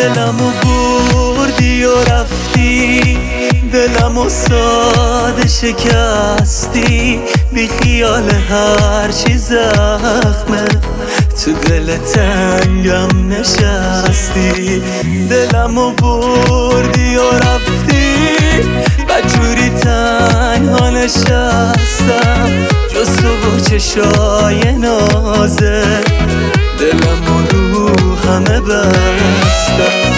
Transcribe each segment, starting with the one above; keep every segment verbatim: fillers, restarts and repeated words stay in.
دلمو بردی و رفتی، دلمو ساده شکستی، بی خیال هر چی زخمه تو دل تنگم نشستی. دلمو بردی و رفتی، بدجوری تنها نشستم جز تو و چشای نازه، دلمو رو همه بستم.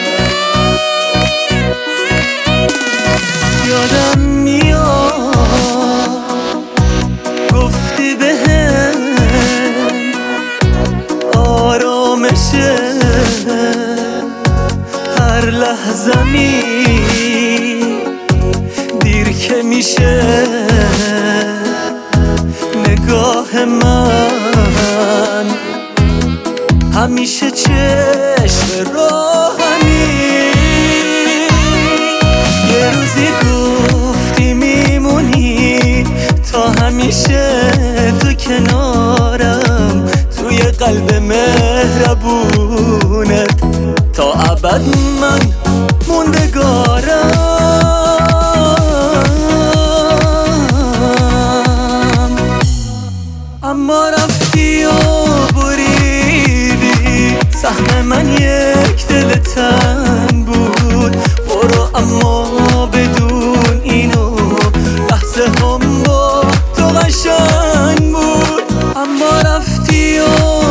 یادم میاد گفتی بهم آرامشه هر لحظه می دیر که میشه نگاه من همیشه چشم راهمی. یه روزی گفتی میمونی تا همیشه تو کنارم، توی قلب مهربونت تا ابد من موندگارم. اما رفتی و بریدی، سهم من یک دل تنگ بود. برو اما بدون اینو لحظه هم با تو قشنگ بود. اما رفتی و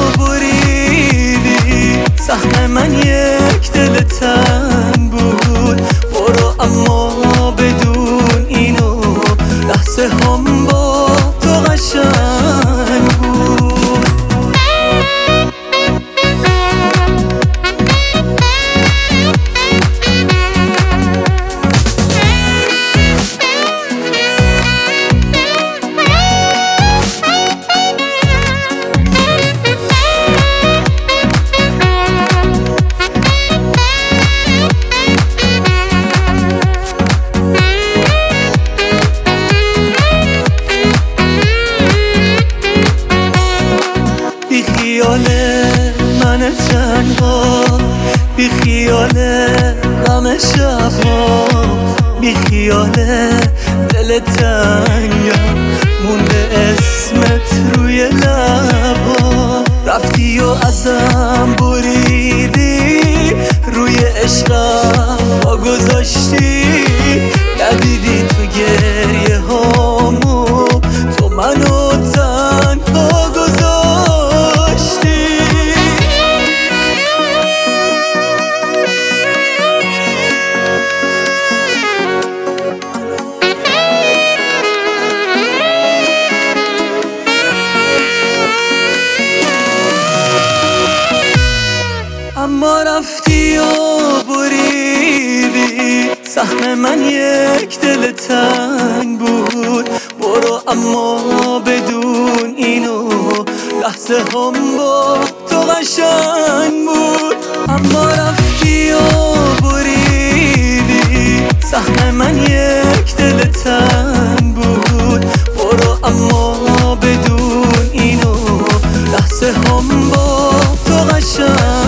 بریدی، سهم من یک دل تنگ بود. برو اما بدون اینو لحظه هم با تو قشنگ بود. بی خیال من تنها، بی خیال غم شبها، بی خیال دل تنگم مونده اسمت روی لبا. رفتی و ازم بریدی، روی عشقم پا گذاشتی. ندیدی تو گریه هامو تو منو تنها گذاشتی. اما رفتی و بریدی، سهم من یک دل تنگ بود. برو اما بدون اینو لحظه هم با تو قشنگ بود. اما رفتی و بریدی، سهم من یک دل تنگ بود. برو اما بدون اینو لحظه هم با تو قشنگ